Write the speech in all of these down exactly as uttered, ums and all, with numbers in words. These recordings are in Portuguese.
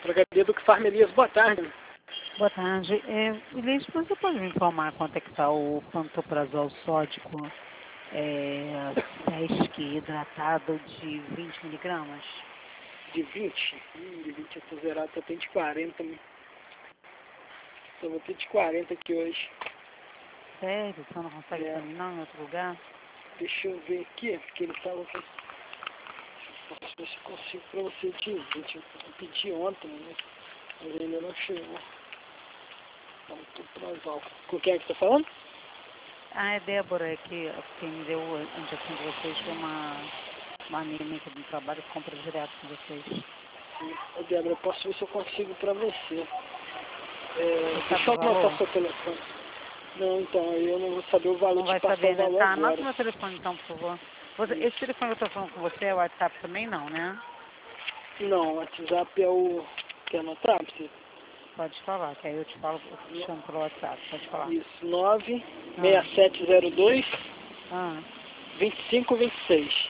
Drogaria do Farm Elias, boa tarde. Boa tarde. É, Elias, você pode me informar quanto é que está o pantoprazol sódico é, Sesc hidratado de vinte miligramas? De vinte? Hum, de vinte eu tô zerado, só tem de quarenta. Só vou ter de quarenta aqui hoje. Sério? Você não consegue É. terminar em outro lugar? Deixa eu ver aqui, porque ele tava aqui. Posso ver se eu consigo pra você de vinte. Eu pedi ontem, né? Mas ainda não chegou. Pantoprazol. Com quem é que tá falando? Ah, é Débora, é que quem me deu a indicação de vocês foi uma, uma amiga minha aqui do trabalho que compra direto com vocês. Ô, Débora, eu posso ver se eu consigo pra você. É, Você deixa sabe eu o anotar valor? seu telefone. Não, então, eu não vou saber o valor Não de vai passar saber, o né? valor Tá, anota agora. meu telefone então, por favor. Você, esse telefone que eu tô falando com você é o WhatsApp também não, né? Não, o WhatsApp é o... Quer anotar pra você? Pode falar, que aí eu te falo, eu te chamo pelo WhatsApp, pode falar. Isso, nove seis sete zero dois, Ah, vinte e cinco vinte e seis.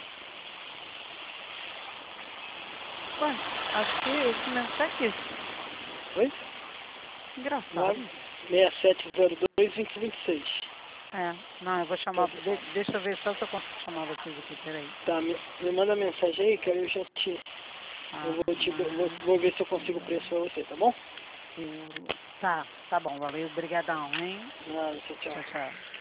ué, acho que esse mesmo tá aqui. Oi? Engraçado. nove seis sete zero dois, vinte e cinco vinte e seis. É, não, eu vou chamar, de, deixa eu ver só se eu consigo chamar vocês aqui, peraí. Tá, me, me manda mensagem aí que aí eu já te... Ah, Eu vou, te, vou, vou ver se eu consigo o preço pra você, tá bom? eu, tá, tá bom, valeu, brigadão, hein? Nada, tchau, tchau. Tchau, tchau.